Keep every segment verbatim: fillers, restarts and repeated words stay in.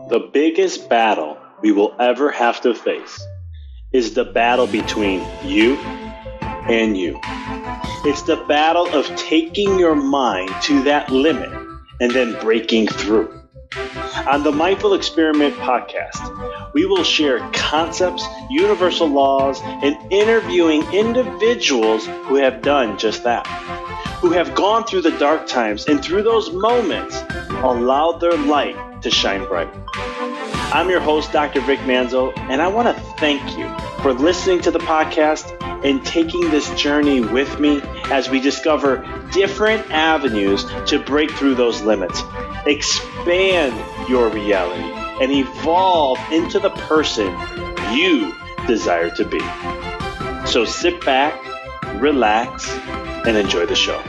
The biggest battle we will ever have to face is the battle between you and you. It's the battle of taking your mind to that limit and then breaking through. On the Mindful Experiment podcast, we will share concepts, universal laws, and interviewing individuals who have done just that, who have gone through the dark times and through those moments allowed their light to shine bright. I'm your host, Doctor Vic Manzo, and I want to thank you for listening to the podcast and taking this journey with me as we discover different avenues to break through those limits, expand your reality, and evolve into the person you desire to be. So sit back, relax, and enjoy the show.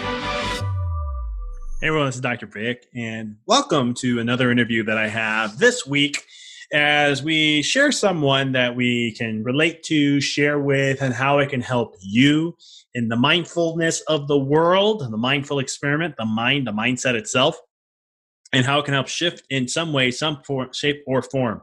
Hey everyone, this is Doctor Vic, and welcome to another interview that I have this week as we share someone that we can relate to, share with, and how it can help you in the mindfulness of the world, the mindful experiment, the mind, the mindset itself, and how it can help shift in some way, some form, shape, or form.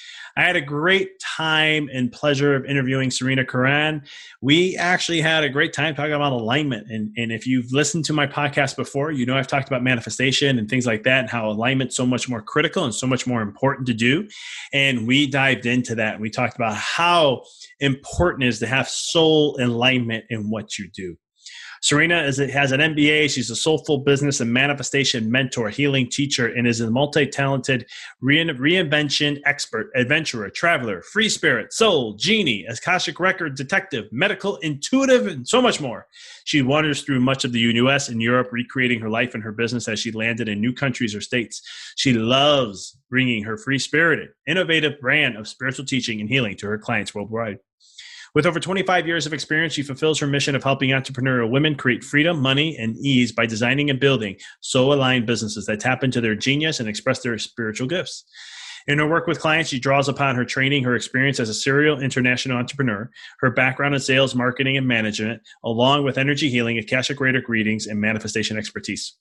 I had a great time and pleasure of interviewing Serena Curran. We actually had a great time talking about alignment. And, and if you've listened to my podcast before, you know I've talked about manifestation and things like that and how alignment's so much more critical and so much more important to do. And we dived into that. We talked about how important it is to have soul alignment in what you do. Serena is, has an M B A. She's a soulful business and manifestation mentor, healing teacher, and is a multi-talented re- reinvention expert, adventurer, traveler, free spirit, soul, genie, Akashic record detective, medical intuitive, and so much more. She wanders through much of the U S and Europe, recreating her life and her business as she landed in new countries or states. She loves bringing her free-spirited, innovative brand of spiritual teaching and healing to her clients worldwide. With over twenty-five years of experience, she fulfills her mission of helping entrepreneurial women create freedom, money, and ease by designing and building soul-aligned businesses that tap into their genius and express their spiritual gifts. In her work with clients, she draws upon her training, her experience as a serial international entrepreneur, her background in sales, marketing, and management, along with energy healing, Akashic record readings, and manifestation expertise.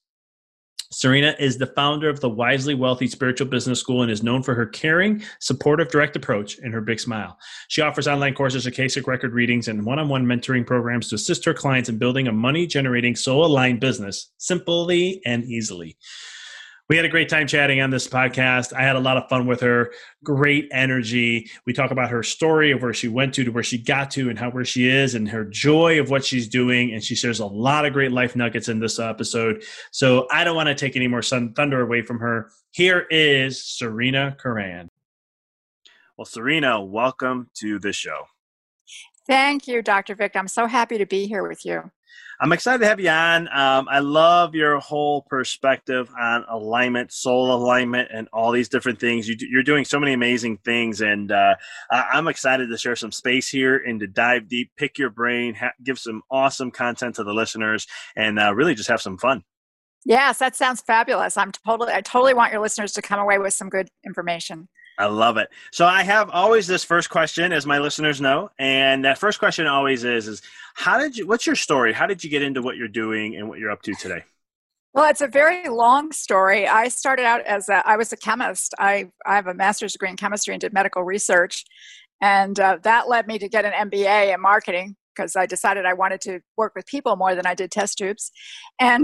Serena is the founder of the Wisely Wealthy Spiritual Business School and is known for her caring, supportive, direct approach and her big smile. She offers online courses, Akashic record readings, and one-on-one mentoring programs to assist her clients in building a money-generating, soul-aligned business simply and easily. We had a great time chatting on this podcast. I had a lot of fun with her. Great energy. We talk about her story of where she went to, to where she got to, and how where she is, and her joy of what she's doing. And she shares a lot of great life nuggets in this episode. So I don't want to take any more sun, thunder away from her. Here is Serena Curran. Well, Serena, welcome to the show. Thank you, Doctor Vic. I'm so happy to be here with you. I'm excited to have you on. Um, I love your whole perspective on alignment, soul alignment, and all these different things. You do, you're doing so many amazing things, and uh, I'm excited to share some space here and to dive deep, pick your brain, ha- give some awesome content to the listeners, and uh, really just have some fun. Yes, that sounds fabulous. I'm totally, I totally want your listeners to come away with some good information. I love it. So I have always this first question, as my listeners know, and that first question always is, is how did you, what's your story? How did you get into what you're doing and what you're up to today? Well, it's a very long story. I started out as a, I was a chemist. I, I have a master's degree in chemistry and did medical research. And uh, that led me to get an M B A in marketing because I decided I wanted to work with people more than I did test tubes. And,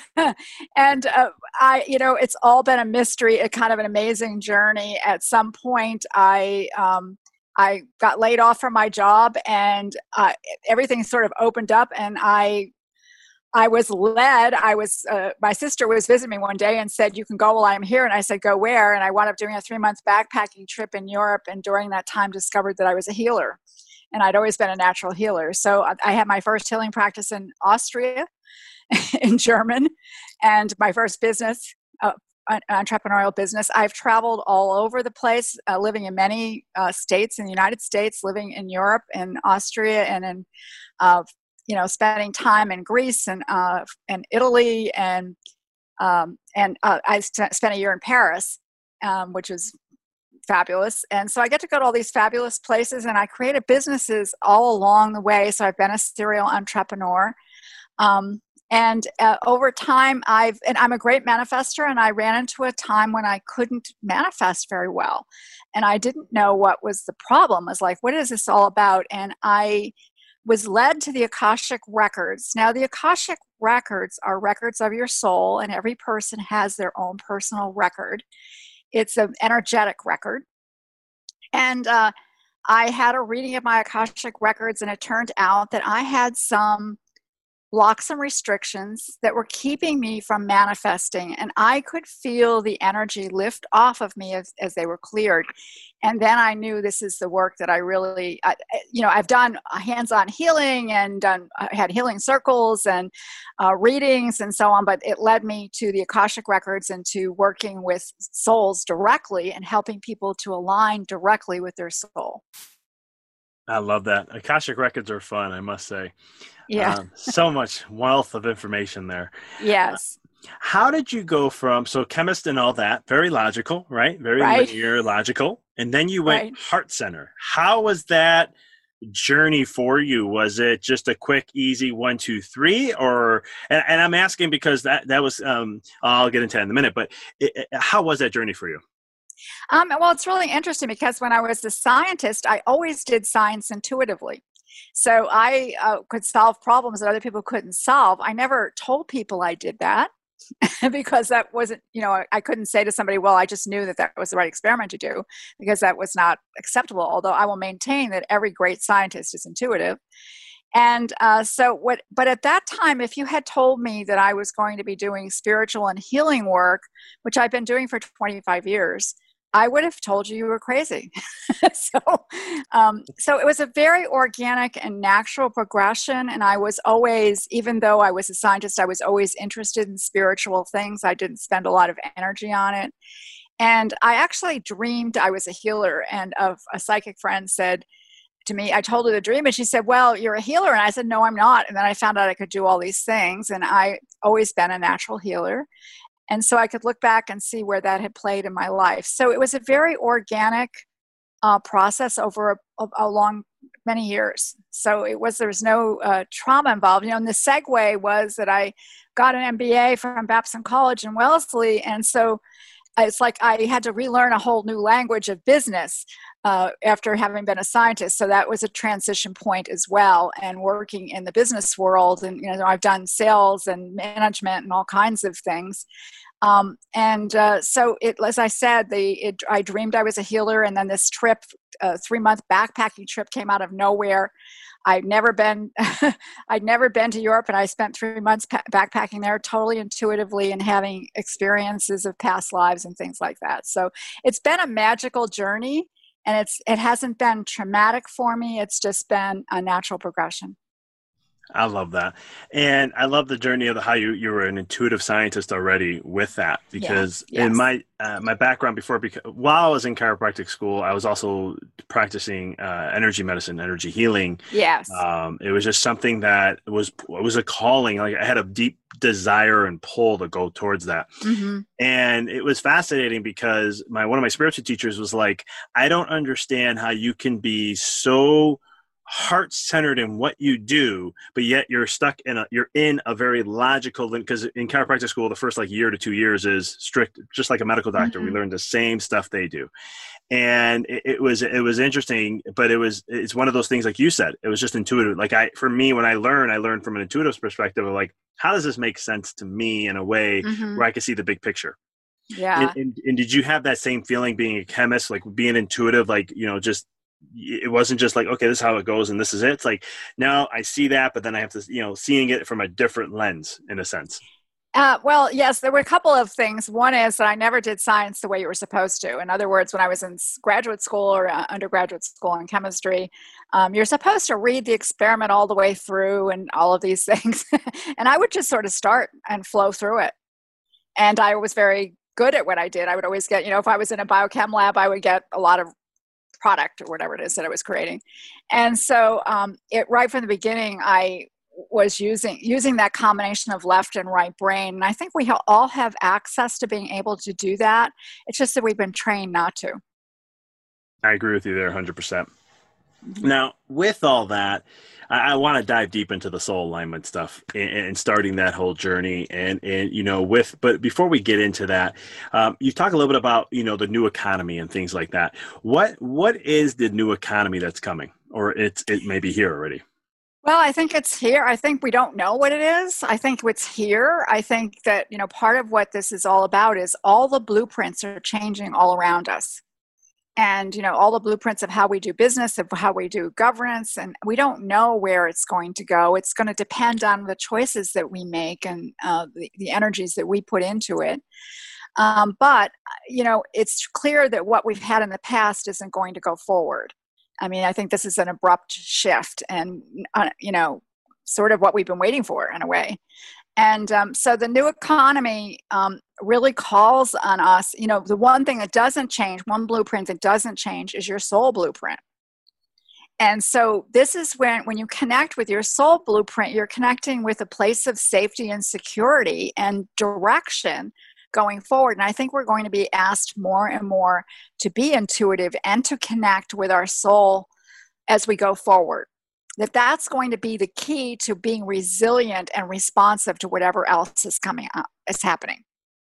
and uh, I, you know, it's all been a mystery, a kind of an amazing journey. At some point, I, um, I got laid off from my job and uh, everything sort of opened up and I I was led, I was, uh, my sister was visiting me one day and said, you can go while I'm here. And I said, go where? And I wound up doing a three month backpacking trip in Europe. And during that time discovered that I was a healer and I'd always been a natural healer. So I had my first healing practice in Austria in German and my first business, uh, entrepreneurial business. I've traveled all over the place, uh, living in many uh, states in the United States, living in Europe and Austria and in uh, you know, spending time in Greece and uh, and Italy, and um, and uh, I st- spent a year in Paris, um, which was fabulous. And so I get to go to all these fabulous places, and I created businesses all along the way. So I've been a serial entrepreneur, um, And uh, over time, I've, and I'm a great manifester, and I ran into a time when I couldn't manifest very well. And I didn't know what was the problem. I was like, what is this all about? And I was led to the Akashic Records. Now, the Akashic Records are records of your soul, and every person has their own personal record. It's an energetic record. And uh, I had a reading of my Akashic Records, and it turned out that I had some blocks and restrictions that were keeping me from manifesting. And I could feel the energy lift off of me as, as they were cleared. And then I knew this is the work that I really, I, you know, I've done hands-on healing and done, I had healing circles and uh, readings and so on, but it led me to the Akashic Records and to working with souls directly and helping people to align directly with their soul. I love that. Akashic Records are fun, I must say. Yeah. Um, so much wealth of information there. Yes. Uh, how did you go from, so chemist and all that, very logical, right? Very right. linear, logical. And then you went right. heart center. How was that journey for you? Was it just a quick, easy one, two, three? Or, and, and I'm asking because that, that was, um, I'll get into that in a minute, but it, it, how was that journey for you? Um, well, it's really interesting because when I was a scientist, I always did science intuitively. So I uh, could solve problems that other people couldn't solve. I never told people I did that because that wasn't, you know, I couldn't say to somebody, well, I just knew that that was the right experiment to do, because that was not acceptable. Although I will maintain that every great scientist is intuitive. And uh, so what, but at that time, if you had told me that I was going to be doing spiritual and healing work, which I've been doing for twenty-five years, I would have told you you were crazy. so, um, so it was a very organic and natural progression. And I was always, even though I was a scientist, I was always interested in spiritual things. I didn't spend a lot of energy on it. And I actually dreamed I was a healer. And a, a psychic friend said to me, I told her the dream, and she said, well, you're a healer. And I said, no, I'm not. And then I found out I could do all these things. And I always been a natural healer. And so I could look back and see where that had played in my life. So it was a very organic uh, process over a, a long, many years. So it was, there was no uh, trauma involved. You know, and the segue was that I got an M B A from Babson College in Wellesley. And so it's like I had to relearn a whole new language of business uh, after having been a scientist. So that was a transition point as well. And working in the business world, and you know, I've done sales and management and all kinds of things. Um, and uh, so, it, as I said, the it, I dreamed I was a healer, and then this trip, a three-month backpacking trip, came out of nowhere. I'd never been, I'd never been to Europe, and I spent three months pa- backpacking there, totally intuitively, and having experiences of past lives and things like that. So it's been a magical journey, and it's it hasn't been traumatic for me. It's just been a natural progression. I love that. And I love the journey of the, how you, you were an intuitive scientist already with that, because yeah, yes. in my, uh, my background before, because while I was in chiropractic school, I was also practicing uh, energy medicine, energy healing. Yes. Um, it was just something that was, it was a calling. Like I had a deep desire and pull to go towards that. Mm-hmm. And it was fascinating because my, one of my spiritual teachers was like, I don't understand how you can be so heart-centered in what you do, but yet you're stuck in a, you're in a very logical, because in chiropractic school, the first like year to two years is strict, just like a medical doctor. Mm-hmm. We learn the same stuff they do. And it, it was, it was interesting, but it was, it's one of those things, like you said, it was just intuitive. Like I, for me, when I learn, I learn from an intuitive perspective of like, how does this make sense to me in a way mm-hmm. where I can see the big picture? Yeah. And, and, and did you have that same feeling being a chemist, like being intuitive, like, you know, just, it wasn't just like, okay, this is how it goes and this is it. It's like, now I see that, but then I have to, you know, seeing it from a different lens in a sense. Uh, well, yes, there were a couple of things. One is that I never did science the way you were supposed to. In other words, when I was in graduate school or uh, undergraduate school in chemistry, um, you're supposed to read the experiment all the way through and all of these things. And I would just sort of start and flow through it. And I was very good at what I did. I would always get, you know, if I was in a biochem lab, I would get a lot of product or whatever it is that I was creating. And so um, it right from the beginning, I was using using that combination of left and right brain. And I think we ha- all have access to being able to do that. It's just that we've been trained not to. I agree with you there one hundred percent. Now, with all that, I, I want to dive deep into the soul alignment stuff and, and starting that whole journey. And, and, you know, with, but before we get into that, um, you talk a little bit about, you know, the new economy and things like that. What, what is the new economy that's coming, or it's, it may be here already? Well, I think it's here. I think we don't know what it is. I think it's here. I think that, you know, part of what this is all about is all the blueprints are changing all around us. And, you know, all the blueprints of how we do business, of how we do governance, and we don't know where it's going to go. It's going to depend on the choices that we make and uh, the, the energies that we put into it. Um, but, you know, it's clear that what we've had in the past isn't going to go forward. I mean, I think this is an abrupt shift and, uh, you know, sort of what we've been waiting for in a way. And um, so the new economy um, really calls on us. You know, the one thing that doesn't change, one blueprint that doesn't change is your soul blueprint. And so this is when, when you connect with your soul blueprint, you're connecting with a place of safety and security and direction going forward. And I think we're going to be asked more and more to be intuitive and to connect with our soul as we go forward. That that's going to be the key to being resilient and responsive to whatever else is coming up, is happening.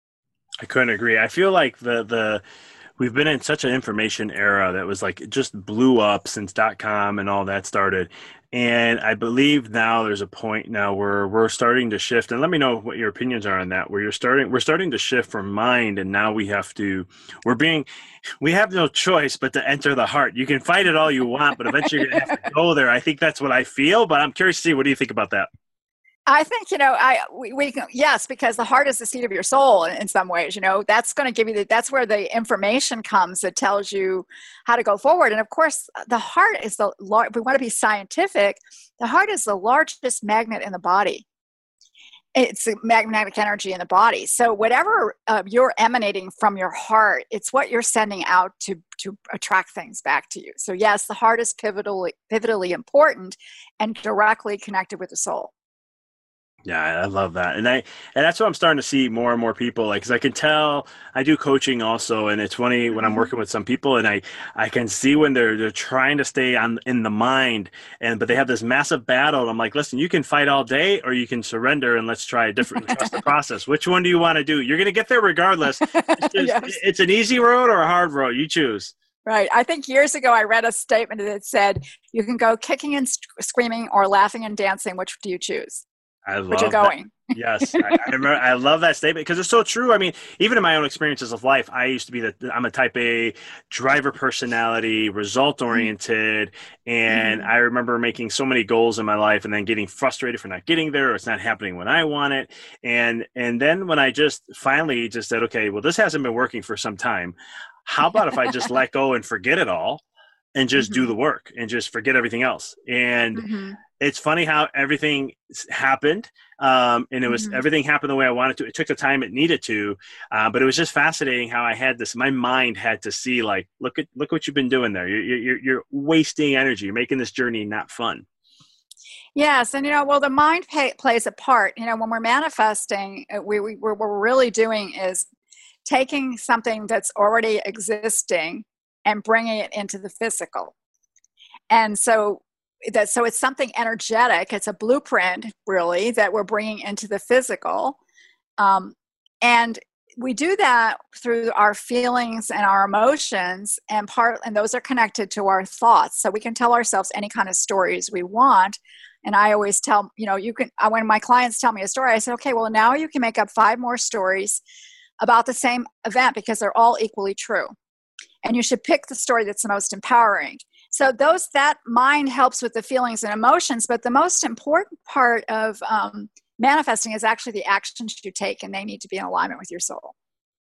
I couldn't agree. I feel like the the we've been in such an information era that was like, it just blew up since dot-com and all that started. And I believe now there's a point now where we're starting to shift, and let me know what your opinions are on that, where you're starting, we're starting to shift from mind. And now we have to, we're being, we have no choice but to enter the heart. You can fight it all you want, but eventually you're going to have to go there. I think that's what I feel, but I'm curious to see, what do you think about that? I think, you know, I we, we can, yes, because the heart is the seat of your soul in, in some ways. You know, that's going to give you the, that's where the information comes that tells you how to go forward. And of course, the heart is the, if we want to be scientific, the heart is the largest magnet in the body. It's a magnetic energy in the body. So whatever uh, you're emanating from your heart, it's what you're sending out to to attract things back to you. So yes, the heart is pivotally pivotally important and directly connected with the soul. Yeah, I love that. And I, and that's what I'm starting to see more and more people, like, cause I can tell I do coaching also. And it's funny when I'm working with some people and I, I can see when they're, they're trying to stay on in the mind and, but they have this massive battle. And I'm like, listen, you can fight all day or you can surrender and let's try a different, trust the process. Which one do you want to do? You're going to get there regardless. It's, just, yes. It's an easy road or a hard road. You choose. Right. I think years ago I read a statement that said, you can go kicking and screaming or laughing and dancing. Which do you choose? I love Where you're going. That. Yes, I, I remember. I love that statement because it's so true. I mean, even in my own experiences of life, I used to be the. I'm a Type A driver personality, result oriented, and mm-hmm. I remember making so many goals in my life, and then getting frustrated for not getting there, or it's not happening when I want it. And and then when I just finally just said, okay, well, this hasn't been working for some time. How about if I just let go and forget it all, and just mm-hmm. do the work and just forget everything else? And mm-hmm. it's funny how everything happened. Um, and it was, mm-hmm. everything happened the way I wanted to. It took the time it needed to, uh, but it was just fascinating how I had this, my mind had to see like, look at, look what you've been doing there. You're, you're, you're wasting energy. You're making this journey not fun. Yes. And, you know, well, the mind pay, plays a part. You know, when we're manifesting, we, we, what we're really doing is taking something that's already existing and bringing it into the physical. And so that, so it's something energetic. It's a blueprint, really, that we're bringing into the physical. Um, and we do that through our feelings and our emotions, and part, and those are connected to our thoughts. So we can tell ourselves any kind of stories we want. And I always tell, you know, you can, when my clients tell me a story, I say, okay, well, now you can make up five more stories about the same event because they're all equally true. And you should pick the story that's the most empowering. So those, that mind helps with the feelings and emotions, but the most important part of um, manifesting is actually the actions you take, and they need to be in alignment with your soul.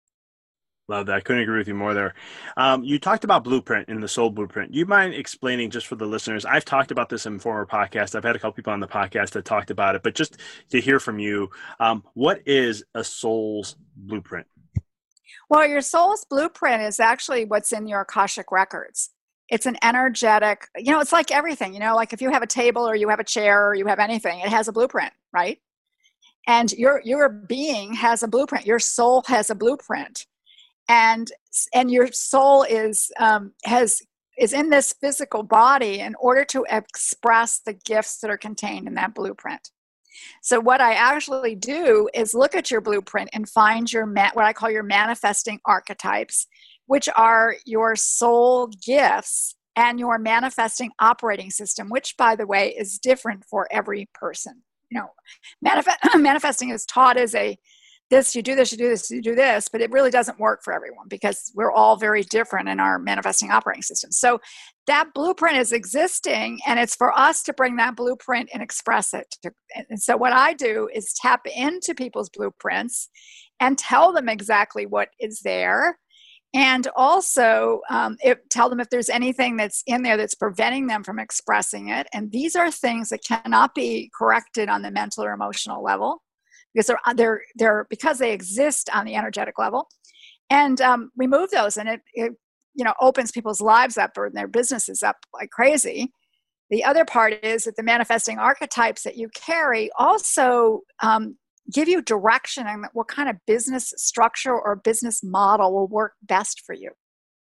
Love that. I couldn't agree with you more there. Um, you talked about blueprint in the soul blueprint. Do you mind explaining just for the listeners? I've talked about this in former podcasts. I've had a couple people on the podcast that talked about it, but just to hear from you, um, what is a soul's blueprint? Well, your soul's blueprint is actually what's in your Akashic records. It's an energetic, you know, it's like everything, you know, like if you have a table or you have a chair or you have anything, it has a blueprint, right? And your your being has a blueprint. Your soul has a blueprint. And and your soul is um, has is in this physical body in order to express the gifts that are contained in that blueprint. So what I actually do is look at your blueprint and find your ma- what I call your manifesting archetypes, which are your soul gifts and your manifesting operating system, which, by the way, is different for every person. You know, manif- manifesting is taught as a this, you do this, you do this, you do this, but it really doesn't work for everyone because we're all very different in our manifesting operating system. So that blueprint is existing, and it's for us to bring that blueprint and express it. And so what I do is tap into people's blueprints and tell them exactly what is there. And also um, it, tell them if there's anything that's in there that's preventing them from expressing it. And these are things that cannot be corrected on the mental or emotional level because they're, they're, they're because they exist on the energetic level. And um, remove those, and it, it you know opens people's lives up or their businesses up like crazy. The other part is that the manifesting archetypes that you carry also um, give you direction on what kind of business structure or business model will work best for you.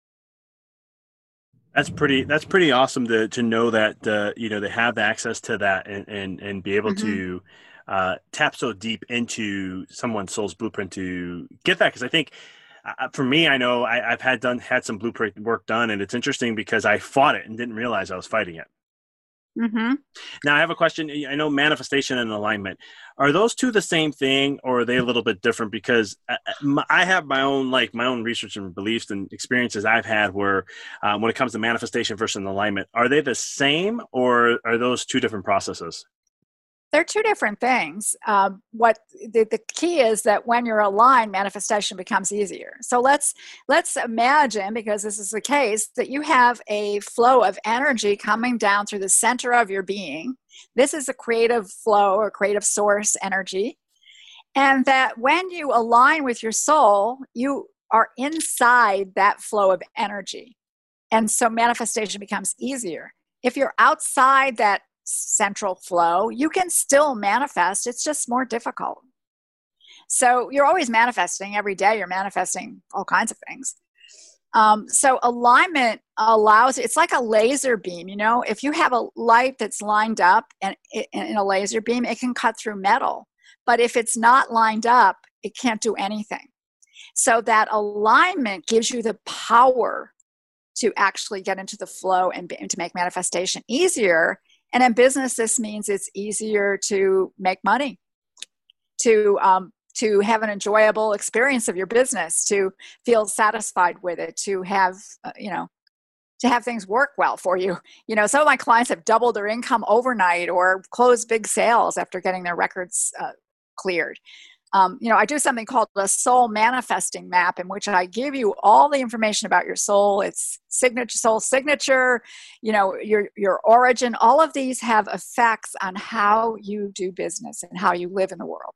That's pretty. That's pretty awesome to to know that uh, you know they have access to that and and, and be able mm-hmm. to uh, tap so deep into someone's soul's blueprint to get that. Because I think uh, for me, I know I, I've had done had some blueprint work done, and it's interesting because I fought it and didn't realize I was fighting it. Mm-hmm. Now I have a question. I know manifestation and alignment, are those two the same thing or are they a little bit different? Because I have my own, like my own research and beliefs and experiences I've had where um, when it comes to manifestation versus alignment, are they the same or are those two different processes? They're two different things. Um, what the, the key is that when you're aligned, manifestation becomes easier. So let's let's imagine, because this is the case, that you have a flow of energy coming down through the center of your being. This is a creative flow or creative source energy. And that when you align with your soul, you are inside that flow of energy. And so manifestation becomes easier. If you're outside that central flow, you can still manifest. It's just more difficult. So you're always manifesting every day. You're manifesting all kinds of things. Um, so alignment allows, it's like a laser beam, you know, if you have a light that's lined up and in a laser beam, it can cut through metal. But if it's not lined up, it can't do anything. So that alignment gives you the power to actually get into the flow and, and to make manifestation easier. And in business, this means it's easier to make money, to um, to have an enjoyable experience of your business, to feel satisfied with it, to have, uh, you know, to have things work well for you. You know, some of my clients have doubled their income overnight or closed big sales after getting their records uh, cleared. Um, you know, I do something called a soul manifesting map, in which I give you all the information about your soul, its signature, soul signature, you know, your your origin. All of these have effects on how you do business and how you live in the world.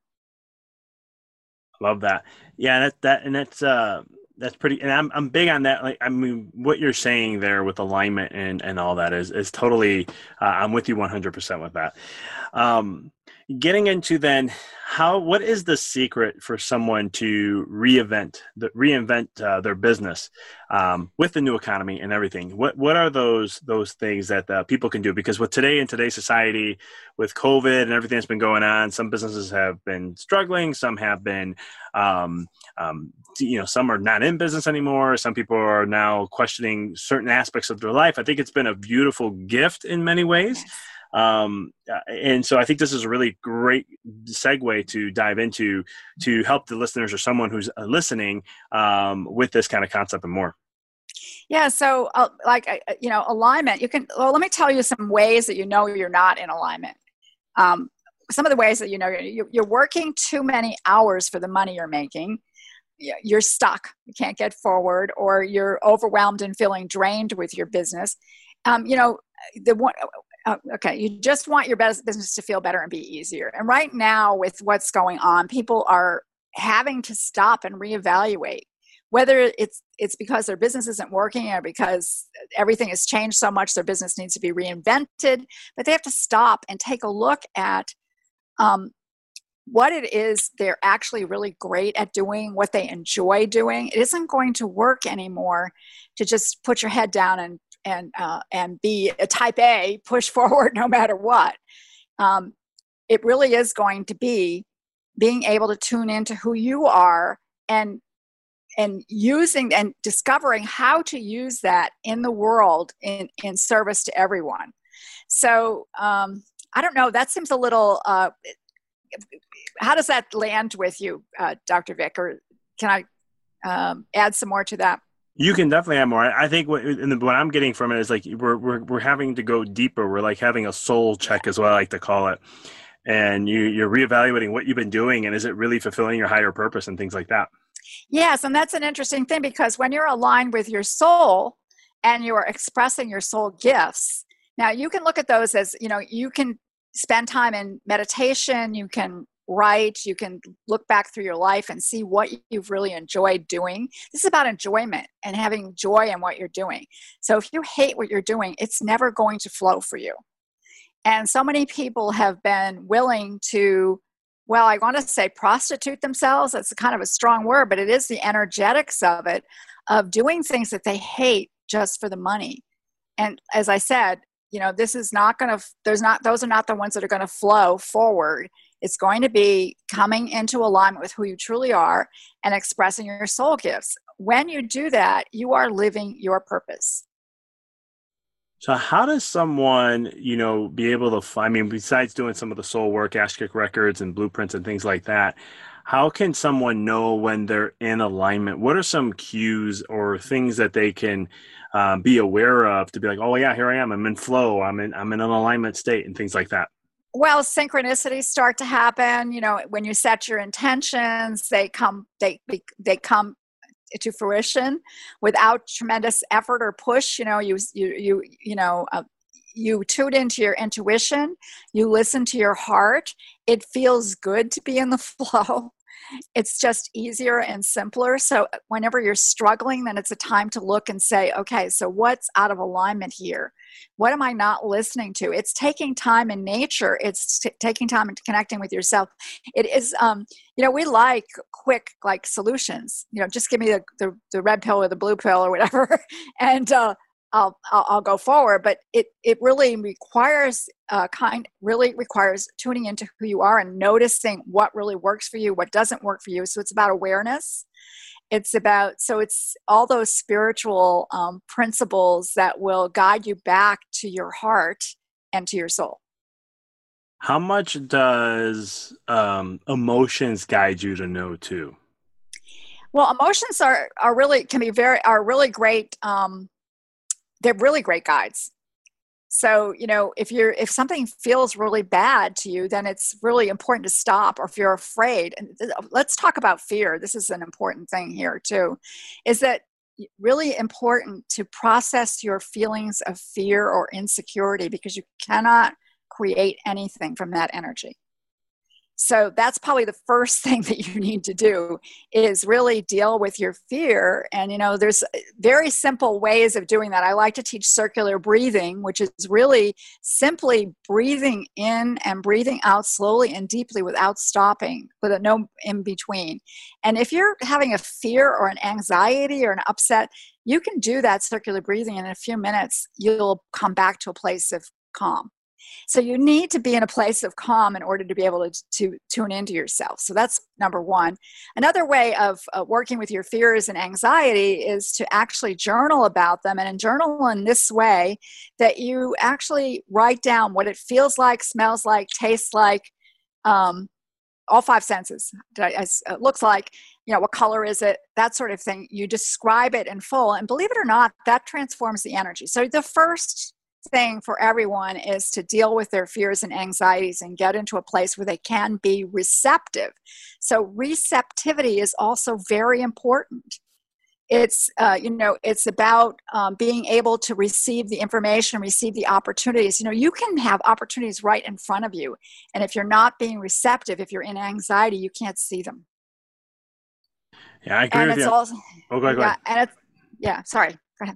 Love that. Yeah, that that and that's uh, that's pretty. And I'm I'm big on that. Like, I mean, what you're saying there with alignment and and all that is is totally. Uh, I'm with you one hundred percent with that. Um, Getting into then, how what is the secret for someone to reinvent the, reinvent uh, their business um, with the new economy and everything? What what are those those things that uh, people can do? Because with today in today's society, with COVID and everything that's been going on, some businesses have been struggling, some have been, um, um, you know, some are not in business anymore. Some people are now questioning certain aspects of their life. I think it's been a beautiful gift in many ways. Yes. Um, and so I think this is a really great segue to dive into to help the listeners or someone who's listening um, with this kind of concept and more. Yeah. So uh, like, uh, you know, alignment, you can, well, let me tell you some ways that you know you're not in alignment. Um, some of the ways that you know you're, you're working too many hours for the money you're making. You're stuck. You can't get forward, or you're overwhelmed and feeling drained with your business. Um, you know, the one, Uh, okay, you just want your business to feel better and be easier. And right now, with what's going on, people are having to stop and reevaluate whether it's it's because their business isn't working or because everything has changed so much their business needs to be reinvented. But they have to stop and take a look at um, what it is they're actually really great at doing, what they enjoy doing. It isn't going to work anymore to just put your head down and and uh, and be a type A, push forward no matter what. Um, it really is going to be being able to tune into who you are and and using and discovering how to use that in the world in, in service to everyone. So um, I don't know, that seems a little, uh, how does that land with you, uh, Doctor Vic? Or can I um, add some more to that? You can definitely add more. I think what, and what I'm getting from it is like we're, we're, we're having to go deeper. We're like having a soul check is what I like to call it. And you, you're reevaluating what you've been doing and is it really fulfilling your higher purpose and things like that. Yes, and that's an interesting thing because when you're aligned with your soul and you're expressing your soul gifts, now you can look at those as, you know, you can spend time in meditation, you can write, you can look back through your life and see what you've really enjoyed doing. This is about enjoyment and having joy in what you're doing. So if you hate what you're doing, it's never going to flow for you. And so many people have been willing to, well, I want to say prostitute themselves. That's kind of a strong word, but it is the energetics of it, of doing things that they hate just for the money. And as I said, you know, this is not going to, there's not, those are not the ones that are going to flow forward. It's going to be coming into alignment with who you truly are and expressing your soul gifts. When you do that, you are living your purpose. So how does someone, you know, be able to, I mean, besides doing some of the soul work, Ashkick records and blueprints and things like that, how can someone know when they're in alignment? What are some cues or things that they can um, be aware of to be like, oh yeah, here I am, I'm in flow, I'm in, I'm in an alignment state and things like that? Well, synchronicities start to happen. You know, when you set your intentions, they come, they, they come to fruition without tremendous effort or push. You know, you you you you know, uh, you tune into your intuition, you listen to your heart. It feels good to be in the flow. It's just easier and simpler. So whenever you're struggling, then it's a time to look and say, okay, so what's out of alignment here? What am I not listening to? It's taking time in nature. It's t- taking time and connecting with yourself. It is, um, you know, we like quick, like solutions. You know, just give me the, the, the red pill or the blue pill or whatever, and uh, I'll, I'll I'll go forward. But it it really requires uh, kind really requires tuning into who you are and noticing what really works for you, what doesn't work for you. So it's about awareness. It's about, so it's all those spiritual um, principles that will guide you back to your heart and to your soul. How much does um, emotions guide you to know too? Well, emotions are, are really, can be very, are really great. Um, they're really great guides. So, you know, if you're, if something feels really bad to you, then it's really important to stop. Or if you're afraid, and th- let's talk about fear. This is an important thing here too, is that really important to process your feelings of fear or insecurity, because you cannot create anything from that energy. So that's probably the first thing that you need to do, is really deal with your fear. And, you know, there's very simple ways of doing that. I like to teach circular breathing, which is really simply breathing in and breathing out slowly and deeply without stopping, with a no in between. And if you're having a fear or an anxiety or an upset, you can do that circular breathing, and in a few minutes, you'll come back to a place of calm. So you need to be in a place of calm in order to be able to, to tune into yourself. So that's number one. Another way of uh, working with your fears and anxiety is to actually journal about them, and journal in this way that you actually write down what it feels like, smells like, tastes like, um, all five senses. It looks like, you know, what color is it, that sort of thing. You describe it in full, and believe it or not, that transforms the energy. So the first thing for everyone is to deal with their fears and anxieties and get into a place where they can be receptive. So receptivity is also very important. It's, uh, you know, it's about um, being able to receive the information, receive the opportunities. You know, you can have opportunities right in front of you. And if you're not being receptive, if you're in anxiety, you can't see them. Yeah, I agree and with it's you. Also, oh, go ahead, go yeah, ahead. and it's, yeah, sorry, go ahead.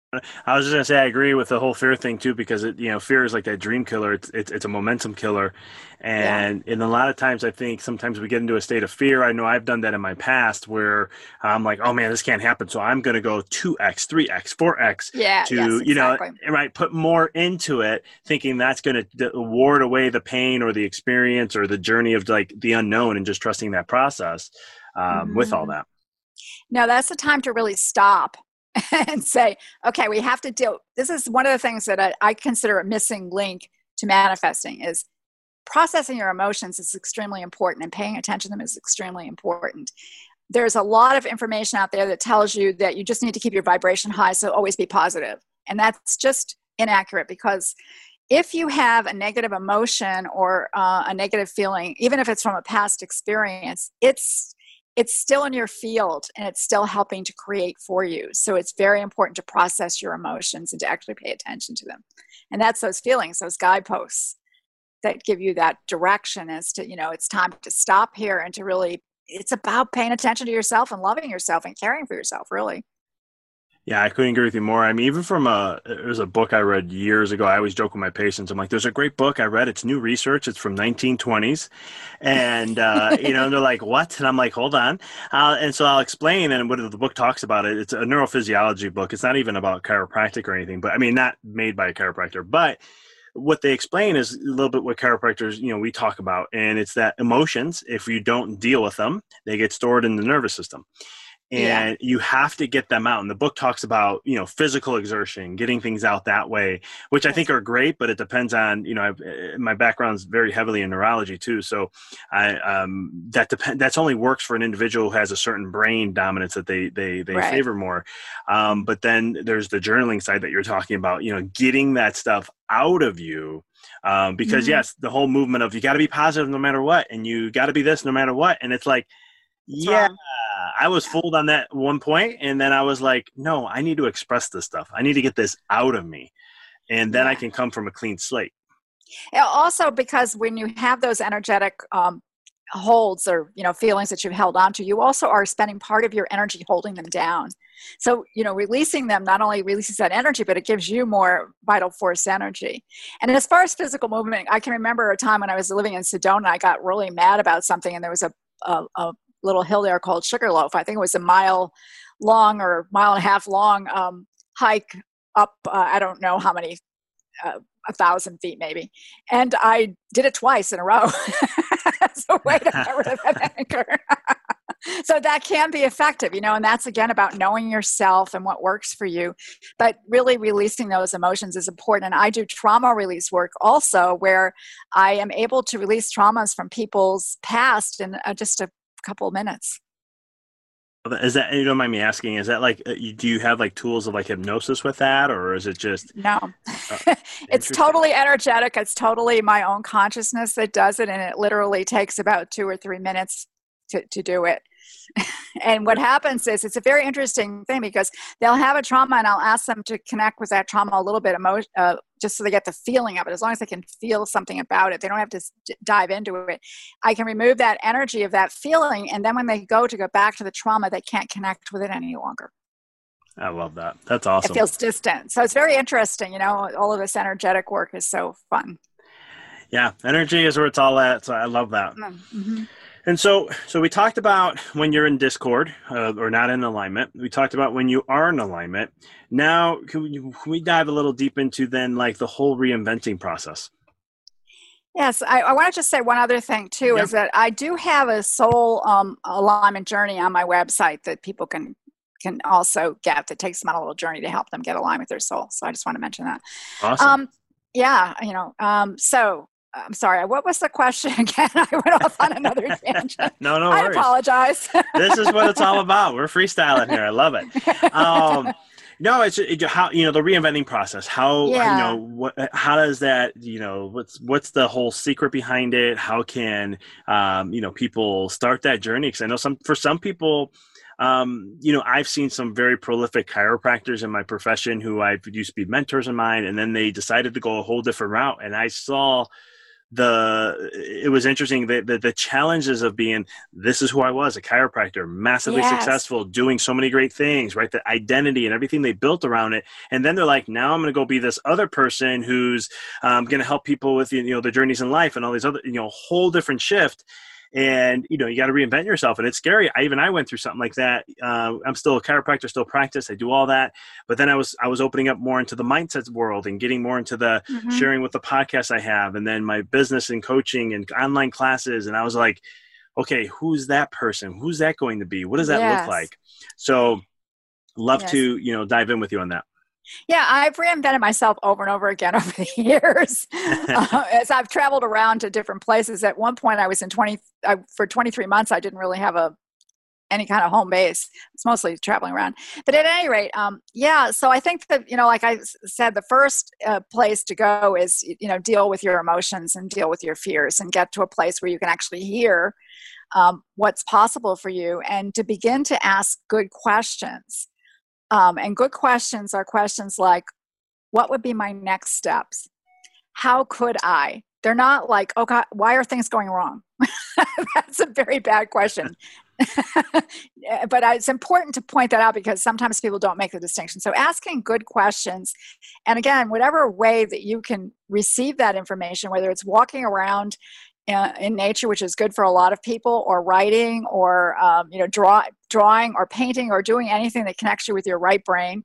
I was just gonna say I agree with the whole fear thing too, because it, you know, fear is like that dream killer. It's it's, it's a momentum killer, Yeah. and in a lot of times I think sometimes we get into a state of fear. I know I've done that in my past where I'm like, oh man, this can't happen, so I'm gonna go two x, three x, four x Yeah. Yes, to you know, exactly. right, put more into it, thinking that's gonna d- ward away the pain or the experience or the journey of like the unknown, and just trusting that process um, with all Hmm. that. Now that's the time to really stop and say, okay, we have to deal. This is one of the things that I, I consider a missing link to manifesting is processing your emotions is extremely important, and paying attention to them is extremely important. There's a lot of information out there that tells you that you just need to keep your vibration high, so always be positive. And that's just inaccurate, because if you have a negative emotion or uh, a negative feeling, even if it's from a past experience, it's it's still in your field and it's still helping to create for you. So it's very important to process your emotions and to actually pay attention to them. And that's those feelings, those guideposts that give you that direction as to, you know, it's time to stop here and to really, it's about paying attention to yourself and loving yourself and caring for yourself, really. Yeah, I couldn't agree with you more. I mean, even from a, there's a book I read years ago. I always joke with my patients. I'm like, there's a great book I read. It's new research. It's from nineteen twenties. And, uh, you know, and they're like, what? And I'm like, hold on. Uh, and so I'll explain. And what the book talks about it, it's a neurophysiology book. It's not even about chiropractic or anything, but I mean, not made by a chiropractor, but what they explain is a little bit what chiropractors, you know, we talk about. And it's that emotions, if you don't deal with them, they get stored in the nervous system. Yeah. And you have to get them out. And the book talks about, you know, physical exertion, getting things out that way, which I think are great, but it depends on, you know, I've, my background's very heavily in neurology too. So I, um, that depend, that's only works for an individual who has a certain brain dominance that they, they, they Right. favor more. Um, but then there's the journaling side that you're talking about, you know, getting that stuff out of you. Um, because Mm-hmm. yes, the whole movement of you got to be positive no matter what, and you got to be this no matter what. And it's like, It's yeah, wrong. I was fooled on that one point, and then I was like, no, I need to express this stuff. I need to get this out of me, and then I Yeah. can come from a clean slate. And also, because when you have those energetic um, holds or, you know, feelings that you've held onto, you also are spending part of your energy holding them down. So, you know, releasing them not only releases that energy, but it gives you more vital force energy. And as far as physical movement, I can remember a time when I was living in Sedona, I got really mad about something, and there was a, a, a little hill there called Sugarloaf. I think it was a mile long or mile and a half long um, hike up, uh, I don't know how many, uh, a thousand feet maybe. And I did it twice in a row. As a way to get rid of that anger. So that can be effective, you know, and that's again about knowing yourself and what works for you. But really releasing those emotions is important. And I do trauma release work also, where I am able to release traumas from people's past in uh, just a couple of minutes. Is that, you don't mind me asking, is that like, uh, you, do you have like tools of like hypnosis with that, or is it just? No, Uh, it's totally energetic. It's totally my own consciousness that does it. And it literally takes about two or three minutes to, to do it. And what happens is, it's a very interesting thing, because they'll have a trauma and I'll ask them to connect with that trauma a little bit, emo- uh, just so they get the feeling of it. As long as they can feel something about it, they don't have to d- dive into it. I can remove that energy of that feeling. And then when they go to go back to the trauma, they can't connect with it any longer. I love that. That's awesome. It feels distant. So it's very interesting. You know, all of this energetic work is so fun. Yeah. Energy is where it's all at. So I love that. Mm-hmm. And so, so we talked about when you're in discord uh, or not in alignment. We talked about when you are in alignment. Now, can we, can we dive a little deep into then like the whole reinventing process? Yes, I, I want to just say one other thing too, Yeah. is that I do have a soul um, alignment journey on my website that people can can also get, that takes them on a little journey to help them get aligned with their soul. So I just want to mention that. Awesome. Um, yeah, you know, um, so I'm sorry, what was the question again? I went off on another tangent. no, no I worries. apologize. This is what it's all about. We're freestyling here. I love it. Um, no, it's it, how, you know, the reinventing process. How, Yeah. you know, what, how does that, you know, what's, what's the whole secret behind it? How can, um, you know, people start that journey? Cause I know some, for some people, um, you know, I've seen some very prolific chiropractors in my profession who I've used to be mentors of mine, and then they decided to go a whole different route. And I saw the it was interesting that the, the challenges of being, this is who I was, a chiropractor, massively Yes. successful, doing so many great things, right? The identity and everything they built around it. And then they're like, now I'm going to go be this other person who's um, going to help people with, you know, their journeys in life and all these other, you know, whole different shift. And, you know, you got to reinvent yourself. And it's scary. I, even I went through something like that. Uh, I'm still a chiropractor, still practice. I do all that. But then I was, I was opening up more into the mindset world and getting more into the Mm-hmm. sharing with the podcast I have, and then my business and coaching and online classes. And I was like, okay, who's that person? Who's that going to be? What does that Yes. look like? So love Yes. to, you know, dive in with you on that. Yeah, I've reinvented myself over and over again over the years uh, as I've traveled around to different places. At one point, I was in twenty uh, for twenty-three months. I didn't really have a any kind of home base. It's mostly traveling around. But at any rate, um, yeah. So I think that, you know, like I said, the first uh, place to go is, you know, deal with your emotions and deal with your fears and get to a place where you can actually hear um, what's possible for you and to begin to ask good questions. Um, and good questions are questions like, what would be my next steps? How could I? They're not like, oh God, why are things going wrong? That's a very bad question. But it's important to point that out because sometimes people don't make the distinction. So asking good questions, and again, whatever way that you can receive that information, whether it's walking around uh, in nature, which is good for a lot of people, or writing, or um, you know, draw, drawing, or painting, or doing anything that connects you with your right brain.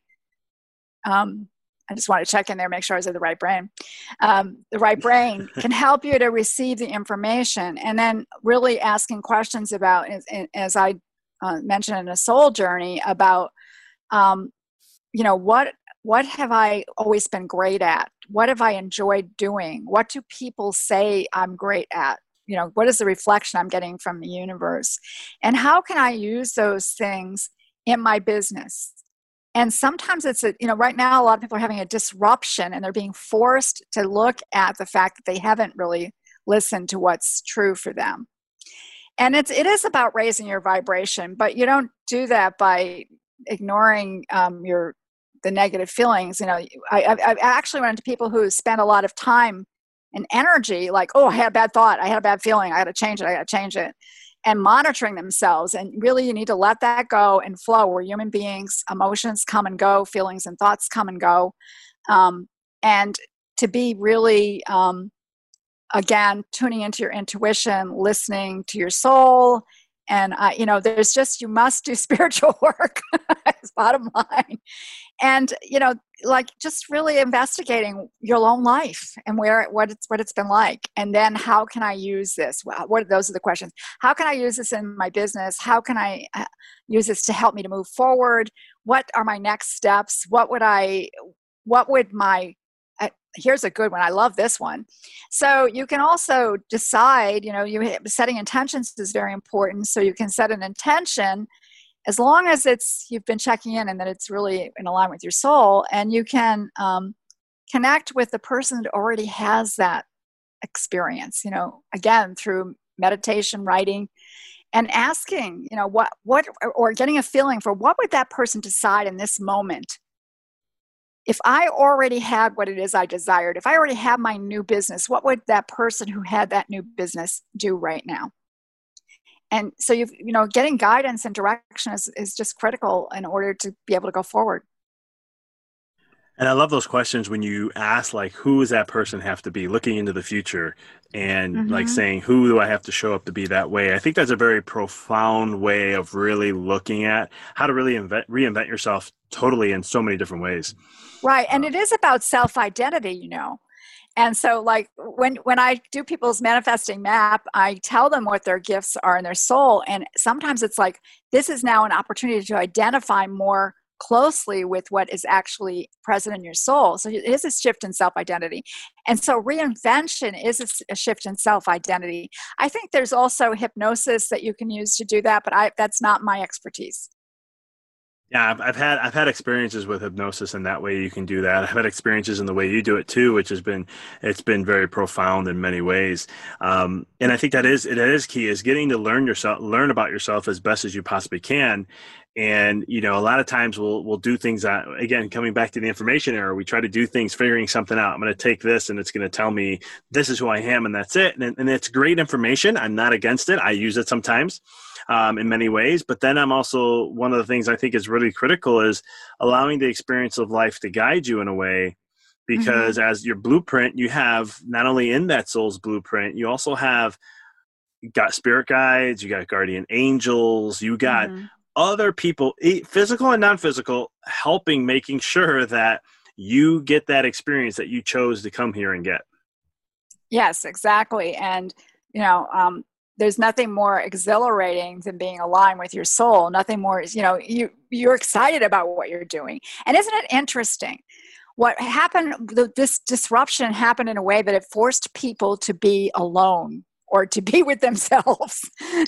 Um, I just want to check in there, make sure I was in the right brain. Um, the right brain can help you to receive the information, and then really asking questions about, as, as I uh, mentioned in a soul journey, about, um, you know, what what have I always been great at? What have I enjoyed doing? What do people say I'm great at? You know, what is the reflection I'm getting from the universe? And how can I use those things in my business? And sometimes it's, a, you know, right now a lot of people are having a disruption and they're being forced to look at the fact that they haven't really listened to what's true for them. And it's, it is about raising your vibration, but you don't do that by ignoring um, your, the negative feelings. You know, I, I, I actually run into people who spend a lot of time and energy like, oh, I had a bad thought. I had a bad feeling. I got to change it. I got to change it. And monitoring themselves. And really, you need to let that go and flow. We're human beings. Emotions come and go. Feelings and thoughts come and go. Um, and to be really, um, again, tuning into your intuition, listening to your soul. And, uh, you know, there's just, you must do spiritual work. It's bottom line. And, you know, like just really investigating your own life and where, what it's, what it's been like. And then how can I use this? What, those are the questions. How can I use this in my business? How can I use this to help me to move forward? What are my next steps? What would I, what would my, uh, here's a good one. I love this one. So you can also decide, you know, you setting intentions is very important. So you can set an intention as long as it's, you've been checking in and that it's really in alignment with your soul, and you can um, connect with the person that already has that experience, you know, again, through meditation, writing, and asking, you know, what, what, or getting a feeling for what would that person decide in this moment? If I already had what it is I desired, if I already have my new business, what would that person who had that new business do right now? And so, you've, you know, getting guidance and direction is, is just critical in order to be able to go forward. And I love those questions when you ask, like, who does that person have to be, looking into the future and mm-hmm. like saying, who do I have to show up to be that way? I think that's a very profound way of really looking at how to really invent, reinvent yourself totally in so many different ways. Right. And it is about self-identity, you know. And so like when, when I do people's manifesting map, I tell them what their gifts are in their soul. And sometimes it's like, this is now an opportunity to identify more closely with what is actually present in your soul. So it is a shift in self-identity. And so reinvention is a shift in self-identity. I think there's also hypnosis that you can use to do that, but I, that's not my expertise. Yeah, I've, I've had I've had experiences with hypnosis, and that way you can do that. I've had experiences in the way you do it too, which has been it's been very profound in many ways. Um, and I think that is it is key is getting to learn yourself, learn about yourself as best as you possibly can, And, you know, a lot of times we'll, we'll do things that, again, coming back to the information era, we try to do things, figuring something out. I'm going to take this and it's going to tell me this is who I am and that's it. And, and it's great information. I'm not against it. I use it sometimes um, in many ways. But then I'm also, one of the things I think is really critical is allowing the experience of life to guide you in a way, because mm-hmm. as your blueprint, you have not only in that soul's blueprint, you also have you got spirit guides, you got guardian angels, you got mm-hmm. other people, physical and non-physical, helping, making sure that you get that experience that you chose to come here and get. Yes, exactly. And, you know, um, there's nothing more exhilarating than being aligned with your soul. Nothing more, you know, you, you're excited about what you're doing. And isn't it interesting? What happened, this disruption happened in a way that it forced people to be alone or to be with themselves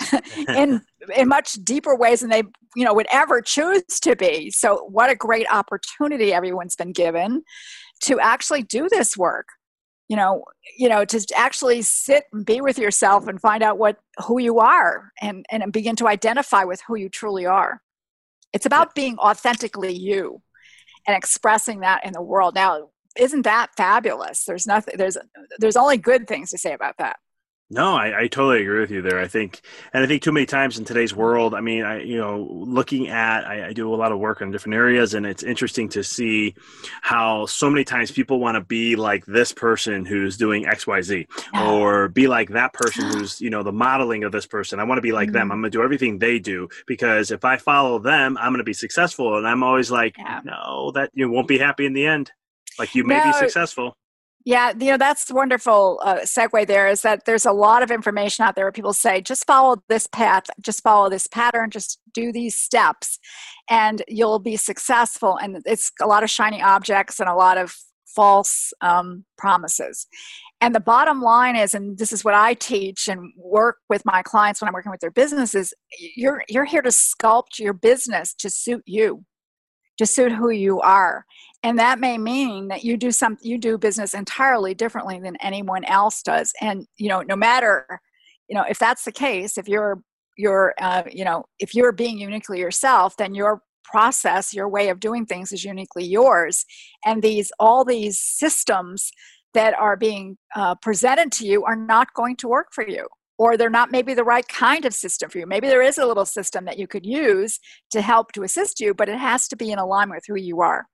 in in much deeper ways than they, you know, would ever choose to be. So what a great opportunity everyone's been given to actually do this work. You know, you know, to actually sit and be with yourself and find out what who you are and, and begin to identify with who you truly are. It's about being authentically you and expressing that in the world. Now, isn't that fabulous? There's nothing, there's, there's only good things to say about that. No, I, I totally agree with you there. I think, and I think too many times in today's world, I mean, I, you know, looking at, I, I do a lot of work in different areas, and it's interesting to see how so many times people want to be like this person who's doing X, Y, Z, or be like that person who's, you know, the modeling of this person. I want to be like mm-hmm. them. I'm going to do everything they do, because if I follow them, I'm going to be successful. And I'm always like, yeah. no, that you won't be happy in the end. Like you may no. be successful. Yeah, you know, that's wonderful uh, segue there is that there's a lot of information out there where people say, just follow this path, just follow this pattern, just do these steps, and you'll be successful. And it's a lot of shiny objects and a lot of false um, promises. And the bottom line is, and this is what I teach and work with my clients when I'm working with their businesses, you're you're here to sculpt your business to suit you, to suit who you are. And that may mean that you do some, you do business entirely differently than anyone else does. And, you know, no matter, you know, if that's the case, if you're, you're, uh, you know, if you're being uniquely yourself, then your process, your way of doing things is uniquely yours. And these, all these systems that are being uh, presented to you are not going to work for you. Or they're not maybe the right kind of system for you. Maybe there is a little system that you could use to help to assist you, but it has to be in alignment with who you are.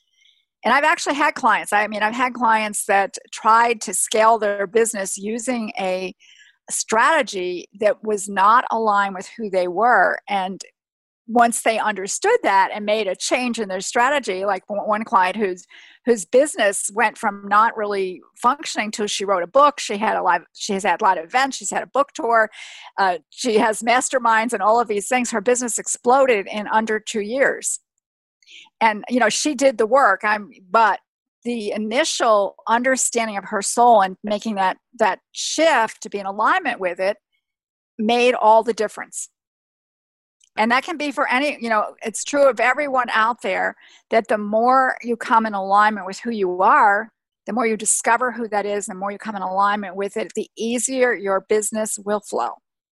And I've actually had clients, I mean, I've had clients that tried to scale their business using a strategy that was not aligned with who they were. And once they understood that and made a change in their strategy, like one client whose whose business went from not really functioning till she wrote a book. She had a live, she has had a lot of events. She's had a book tour. Uh, she has masterminds and all of these things. Her business exploded in under two years. And, you know, she did the work, I'm, but the initial understanding of her soul and making that, that shift to be in alignment with it made all the difference. And that can be for any, you know, it's true of everyone out there that the more you come in alignment with who you are, the more you discover who that is, the more you come in alignment with it, the easier your business will flow.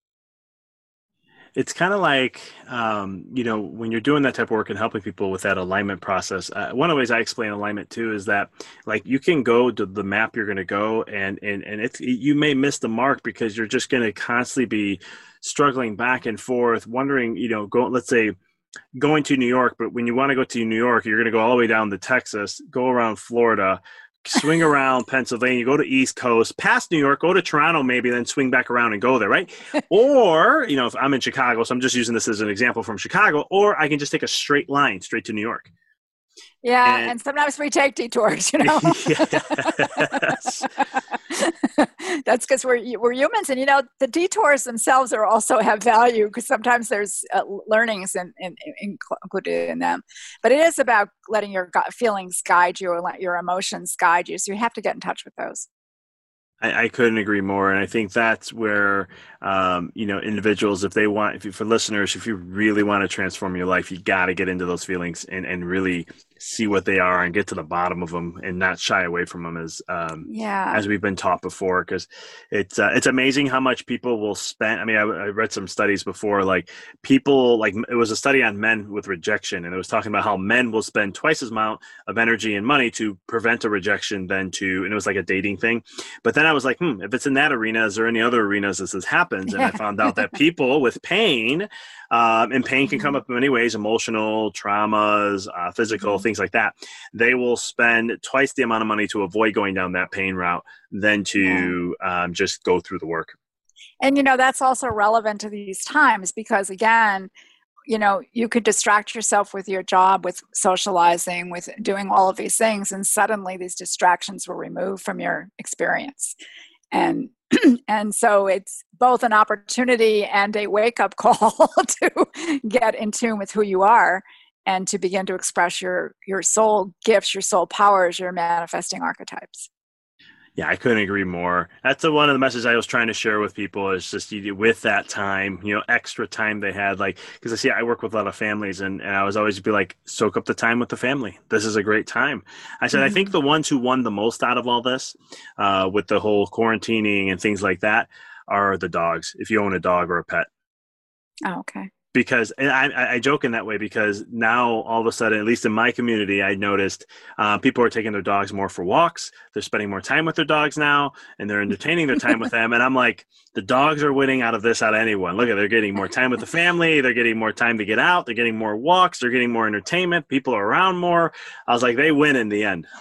It's kind of like, um, you know, when you're doing that type of work and helping people with that alignment process, uh, one of the ways I explain alignment too is that, like, you can go to the map you're going to go and, and, and it's, you may miss the mark because you're just going to constantly be struggling back and forth, wondering, you know, go, let's say going to New York, but when you want to go to New York, you're going to go all the way down to Texas, go around Florida, swing around Pennsylvania, go to East Coast, past New York, go to Toronto maybe, then swing back around and go there, right? Or, you know, if I'm in Chicago, so I'm just using this as an example from Chicago, or I can just take a straight line straight to New York. Yeah, and, and sometimes we take detours, you know. Yes. That's because we're we're humans, and you know the detours themselves are also have value because sometimes there's uh, learnings in, in, in, included in them. But it is about letting your feelings guide you and let your emotions guide you. So you have to get in touch with those. I, I couldn't agree more, and I think that's where um, you know individuals, if they want, if you, for listeners, if you really want to transform your life, you got to get into those feelings and and really see what they are and get to the bottom of them and not shy away from them as um, Yeah. as we've been taught before. Because it's uh, it's amazing how much people will spend. I mean, I, I read some studies before, like people like it was a study on men with rejection, and it was talking about how men will spend twice as amount of energy and money to prevent a rejection than to, and it was like a dating thing. But then I was like, hmm, if it's in that arena, is there any other arenas this has happens? And Yeah. I found out that people with pain, um, and pain can come up in many ways, emotional, traumas, uh, physical, Mhm. things like that. They will spend twice the amount of money to avoid going down that pain route than to um, just go through the work. And, you know, that's also relevant to these times because, again, you know, you could distract yourself with your job, with socializing, with doing all of these things, and suddenly these distractions were removed from your experience. And and so it's both an opportunity and a wake-up call to get in tune with who you are and to begin to express your your soul gifts, your soul powers, your manifesting archetypes. Yeah, I couldn't agree more. That's the, one of the messages I was trying to share with people is just you, with that time, you know, extra time they had, like, because I see I work with a lot of families and, and I was always be like, soak up the time with the family. This is a great time. I said, Mhm. I think the ones who won the most out of all this uh, with the whole quarantining and things like that are the dogs, if you own a dog or a pet. Oh, okay. Because and I, I joke in that way because now all of a sudden, at least in my community, I noticed uh, people are taking their dogs more for walks. They're spending more time with their dogs now, and they're entertaining their time with them. And I'm like, the dogs are winning out of this out of anyone. Look at, they're getting more time with the family. They're getting more time to get out. They're getting more walks. They're getting more entertainment. People are around more. I was like, they win in the end.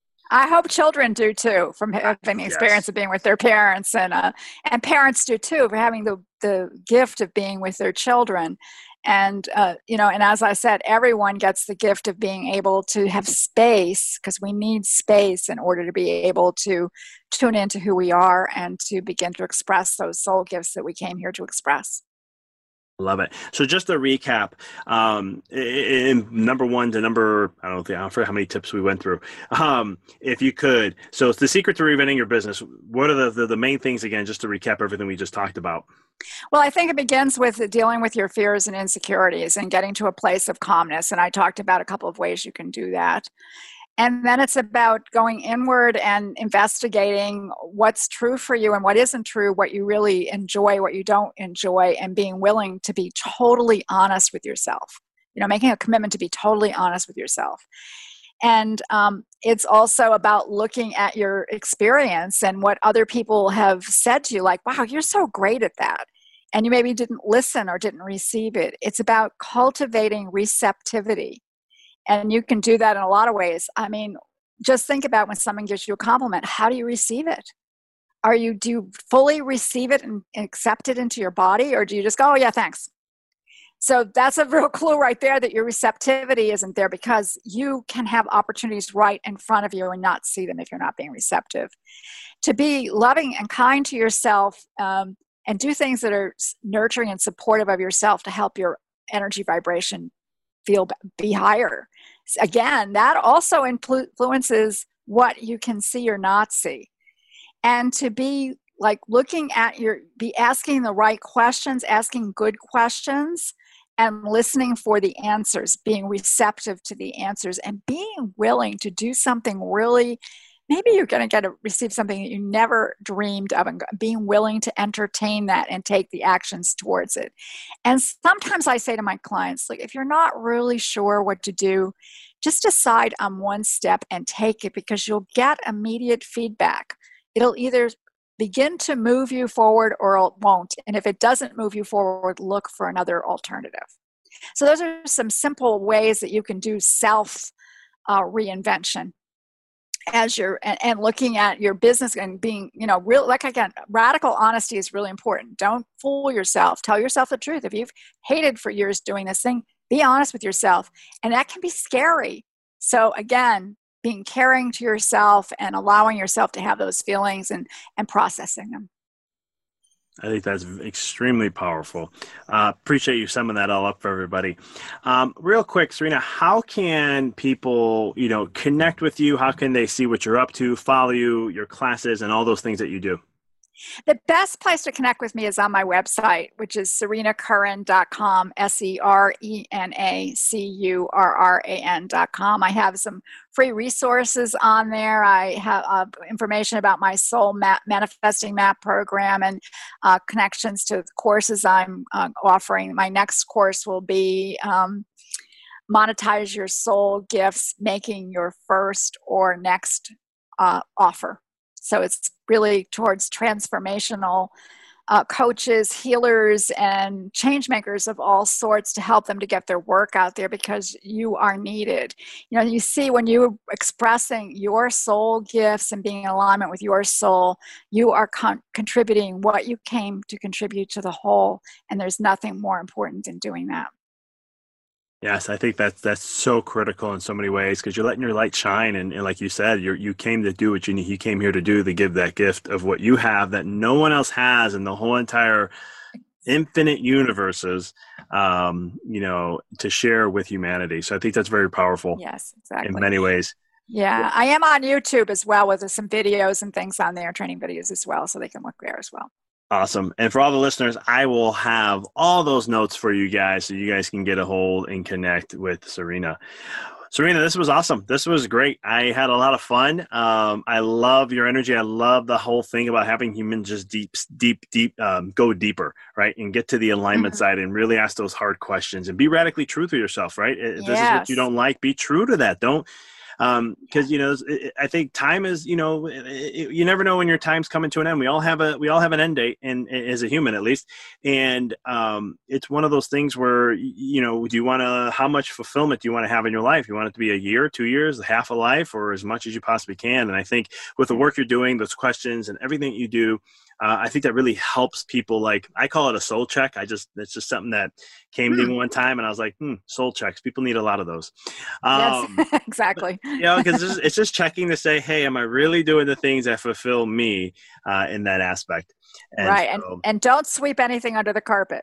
I hope children do too, from having the experience Yes. of being with their parents, and uh, and parents do too, for having the the gift of being with their children, and uh, you know, and as I said, everyone gets the gift of being able to have space because we need space in order to be able to tune into who we are and to begin to express those soul gifts that we came here to express. Love it. So just to recap, um, in number one to number, I don't think, I don't forget how many tips we went through. Um, if you could, so it's the secret to reinventing your business. What are the, the, the main things, again, just to recap everything we just talked about? Well, I think it begins with dealing with your fears and insecurities and getting to a place of calmness. And I talked about a couple of ways you can do that. And then it's about going inward and investigating what's true for you and what isn't true, what you really enjoy, what you don't enjoy, and being willing to be totally honest with yourself. You know, making a commitment to be totally honest with yourself. And um, it's also about looking at your experience and what other people have said to you, like, wow, you're so great at that. And you maybe didn't listen or didn't receive it. It's about cultivating receptivity. And you can do that in a lot of ways. I mean, just think about when someone gives you a compliment. How do you receive it? Are you, do you fully receive it and accept it into your body? Or do you just go, oh yeah, thanks. So that's a real clue right there that your receptivity isn't there because you can have opportunities right in front of you and not see them if you're not being receptive. To be loving and kind to yourself um, and do things that are nurturing and supportive of yourself to help your energy vibration feel be higher. Again, that also influences what you can see or not see. And to be like looking at your, be asking the right questions, asking good questions, and listening for the answers, being receptive to the answers, and being willing to do something really, maybe you're going to get to receive something that you never dreamed of, and being willing to entertain that and take the actions towards it. And sometimes I say to my clients, like, if you're not really sure what to do, just decide on one step and take it because you'll get immediate feedback. It'll either begin to move you forward or it won't. And if it doesn't move you forward, look for another alternative. So those are some simple ways that you can do self uh, reinvention as you're and, and looking at your business and being, you know, real, like again, radical honesty is really important. Don't fool yourself. Tell yourself the truth. If you've hated for years doing this thing, be honest with yourself. And that can be scary. So again, being caring to yourself and allowing yourself to have those feelings and, and processing them. I think that's extremely powerful. Uh, appreciate you summing that all up for everybody. Um, real quick, Serena, how can people, you know, connect with you? How can they see what you're up to, follow you, your classes, and all those things that you do? The best place to connect with me is on my website, which is serena curran dot com, S E R E N A C U R R A N dot com. I have some free resources on there. I have uh, information about my Soul Map, Manifesting Map program and uh, connections to the courses I'm uh, offering. My next course will be um, Monetize Your Soul Gifts, Making Your First or Next uh, Offer. So it's really towards transformational uh, coaches, healers, and change makers of all sorts to help them to get their work out there, because you are needed. You know, you see, when you're expressing your soul gifts and being in alignment with your soul, you are con- contributing what you came to contribute to the whole. And there's nothing more important than doing that. Yes, I think that's that's so critical in so many ways, because you're letting your light shine, and, and like you said, you you came to do what you need. You came here to do, to give that gift of what you have that no one else has in the whole entire infinite universes, um, you know, to share with humanity. So I think that's very powerful. Yes, exactly. In many ways. Yeah, I am on YouTube as well with some videos and things on there, training videos as well, so they can look there as well. Awesome. And for all the listeners, I will have all those notes for you guys so you guys can get a hold and connect with Serena. Serena, this was awesome. This was great. I had a lot of fun. Um, I love your energy. I love the whole thing about having humans just deep, deep, deep, um, go deeper, right? And get to the alignment mm-hmm. side and really ask those hard questions and be radically true to yourself, right? If yes. this is what you don't like, be true to that. Don't, Um, cause you know, it, I think time is, you know, it, it, you never know when your time's coming to an end. We all have a, we all have an end date, and as a human, at least. And, um, it's one of those things where, you know, do you want to, how much fulfillment do you want to have in your life? You want it to be a year, two years, half a life, or as much as you possibly can. And I think with the work you're doing, those questions and everything you do, Uh, I think that really helps people. Like, I call it a soul check. I just, it's just something that came hmm. to me one time, and I was like, hmm, soul checks. People need a lot of those. Um, yes, exactly. But, you know, because it's, it's just checking to say, hey, am I really doing the things that fulfill me uh, in that aspect? And right. So, and, and don't sweep anything under the carpet.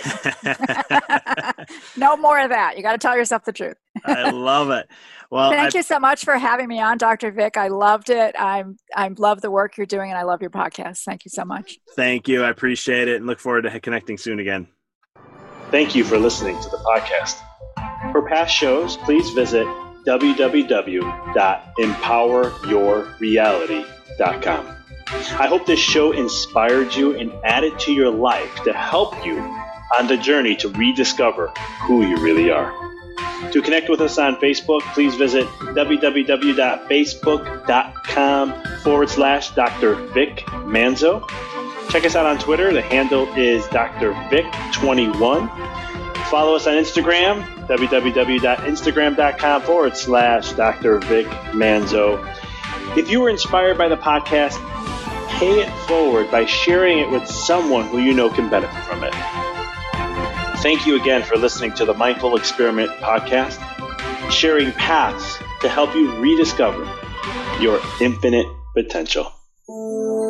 No more of that. You got to tell yourself the truth. I love it. Well, thank I, you so much for having me on, Doctor Vic. I loved it. I'm I love the work you're doing, and I love your podcast. Thank you so much. Thank you. I appreciate it, and look forward to connecting soon again. Thank you for listening to the podcast. For past shows, please visit w w w dot empower your reality dot com. I hope this show inspired you and added to your life to help you on the journey to rediscover who you really are. To connect with us on Facebook, please visit w w w dot facebook dot com forward slash Doctor Vic Manzo. Check us out on Twitter. The handle is Doctor Vic twenty-one. Follow us on Instagram, w w w dot instagram dot com forward slash Doctor Vic Manzo. If you were inspired by the podcast, pay it forward by sharing it with someone who you know can benefit from it. Thank you again for listening to the Mindful Experiment podcast, sharing paths to help you rediscover your infinite potential.